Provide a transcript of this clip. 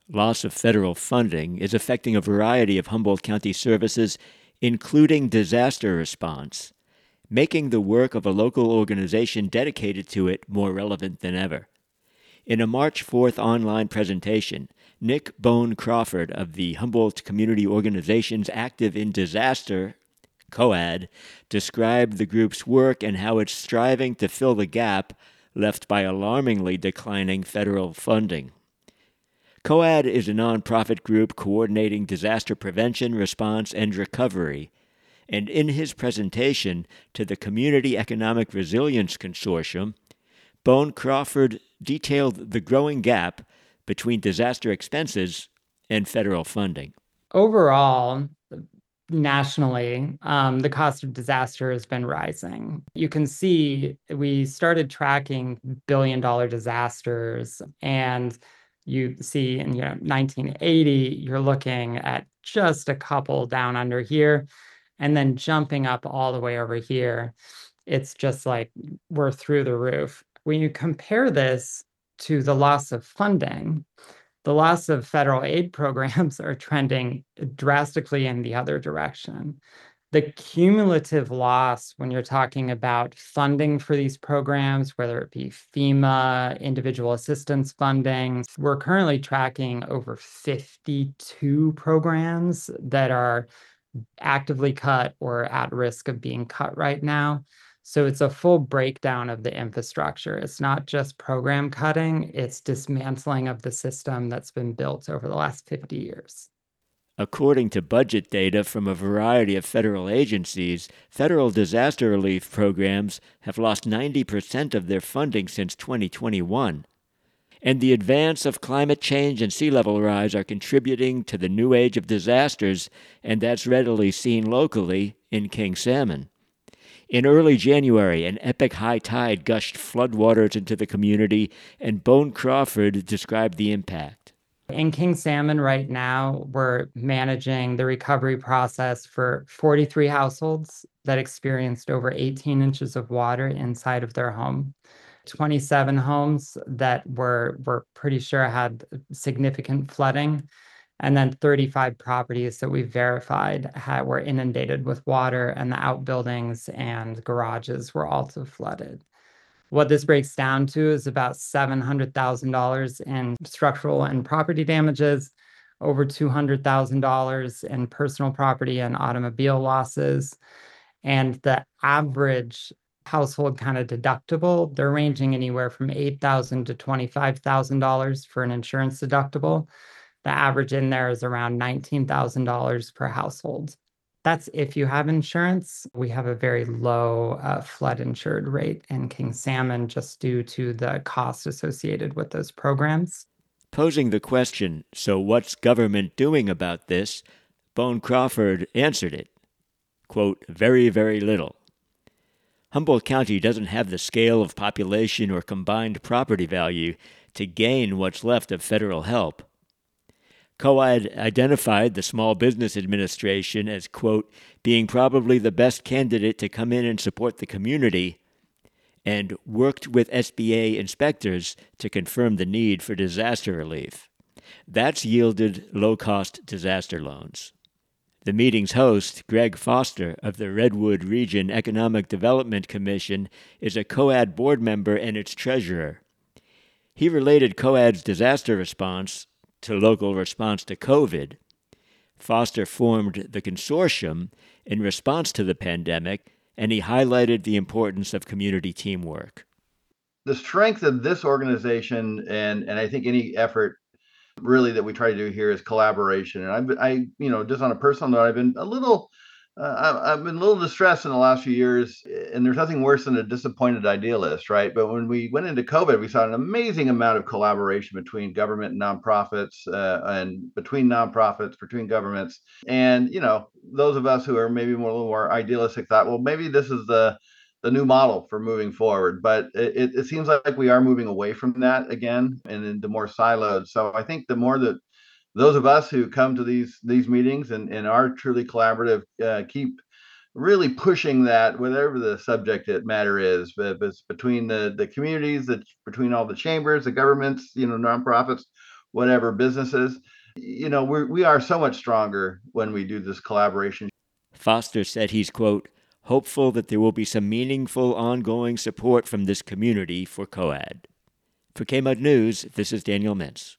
Loss of federal funding is affecting a variety of Humboldt County services, including disaster response, making the work of a local organization dedicated to it more relevant than ever. In a March 4th online presentation, Nick Bone Crawford of the Humboldt Community Organizations Active in Disaster, COAD, described the group's work and how it's striving to fill the gap left by alarmingly declining federal funding. COAD is a nonprofit group coordinating disaster prevention, response, and recovery. And in his presentation to the Community Economic Resilience Consortium, Bone Crawford detailed the growing gap between disaster expenses and federal funding. Overall, nationally, the cost of disaster has been rising. You can see we started tracking billion-dollar disasters, and you see in 1980, you're looking at just a couple down under here, and then jumping up all the way over here. It's just like we're through the roof. When you compare this to the loss of funding, the loss of federal aid programs are trending drastically in the other direction. The cumulative loss when you're talking about funding for these programs, whether it be FEMA, individual assistance funding, we're currently tracking over 52 programs that are actively cut or at risk of being cut right now. So it's a full breakdown of the infrastructure. It's not just program cutting, it's dismantling of the system that's been built over the last 50 years. According to budget data from a variety of federal agencies, federal disaster relief programs have lost 90% of their funding since 2021. And the advance of climate change and sea level rise are contributing to the new age of disasters, and that's readily seen locally in King Salmon. In early January, an epic high tide gushed floodwaters into the community, and Bone Crawford described the impact. In King Salmon right now, we're managing the recovery process for 43 households that experienced over 18 inches of water inside of their home. 27 homes that we're pretty sure had significant flooding, and then 35 properties that we verified were inundated with water, and the outbuildings and garages were also flooded. What this breaks down to is about $700,000 in structural and property damages, over $200,000 in personal property and automobile losses. And the average household kind of deductible, they're ranging anywhere from $8,000 to $25,000 for an insurance deductible. The average in there is around $19,000 per household. That's if you have insurance. We have a very low flood insured rate in King Salmon just due to the cost associated with those programs. Posing the question, so what's government doing about this? Bone Crawford answered it. Quote, very, very little. Humboldt County doesn't have the scale of population or combined property value to gain what's left of federal help. COAD identified the Small Business Administration as, quote, being probably the best candidate to come in and support the community, and worked with SBA inspectors to confirm the need for disaster relief. That's yielded low-cost disaster loans. The meeting's host, Greg Foster of the Redwood Region Economic Development Commission, is a COAD board member and its treasurer. He related COAD's disaster response to local response to COVID. Foster formed the consortium in response to the pandemic, and he highlighted the importance of community teamwork. The strength of this organization, and I think any effort really that we try to do here is collaboration. And just on a personal note, I've been a little distressed in the last few years, and there's nothing worse than a disappointed idealist, right? But when we went into COVID, we saw an amazing amount of collaboration between government and nonprofits, and between nonprofits, between governments. And, those of us who are maybe a little more idealistic thought, well, maybe this is the new model for moving forward. But it seems like we are moving away from that again and into more siloed. So I think the more that those of us who come to these meetings and are truly collaborative keep really pushing that, whatever the subject matter is, but it's between the communities, that between all the chambers, the governments, nonprofits, whatever businesses. We are so much stronger when we do this collaboration. Foster said he's, quote, hopeful that there will be some meaningful ongoing support from this community for COAD. For KMUD News, this is Daniel Mintz.